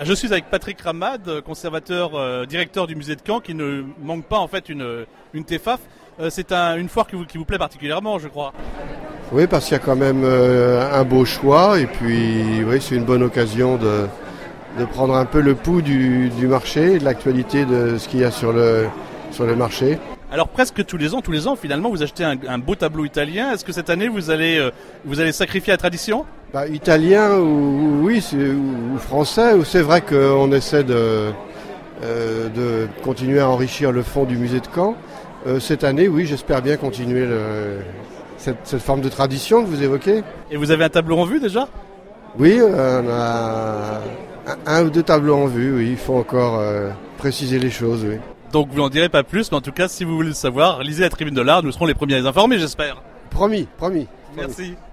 Je suis avec Patrick Ramade, conservateur, directeur du musée de Caen, qui ne manque pas en fait une TEFAF. C'est une foire qui vous plaît particulièrement, je crois. Oui, parce qu'il y a quand même un beau choix et puis oui, c'est une bonne occasion de prendre un peu le pouls du marché, de l'actualité de ce qu'il y a sur le marché. Alors presque tous les ans, finalement, vous achetez un beau tableau italien. Est-ce que cette année, vous allez sacrifier la tradition ? Italien ou français, c'est vrai qu'on essaie de continuer à enrichir le fond du musée de Caen. Cette année, oui, j'espère bien continuer cette forme de tradition que vous évoquez. Et vous avez un tableau en vue déjà ? Oui, on a un ou deux tableaux en vue, oui, il faut encore préciser les choses, oui. Donc vous n'en direz pas plus, mais en tout cas, si vous voulez le savoir, lisez la Tribune de l'Art, nous serons les premiers à les informer, j'espère. Promis. Merci.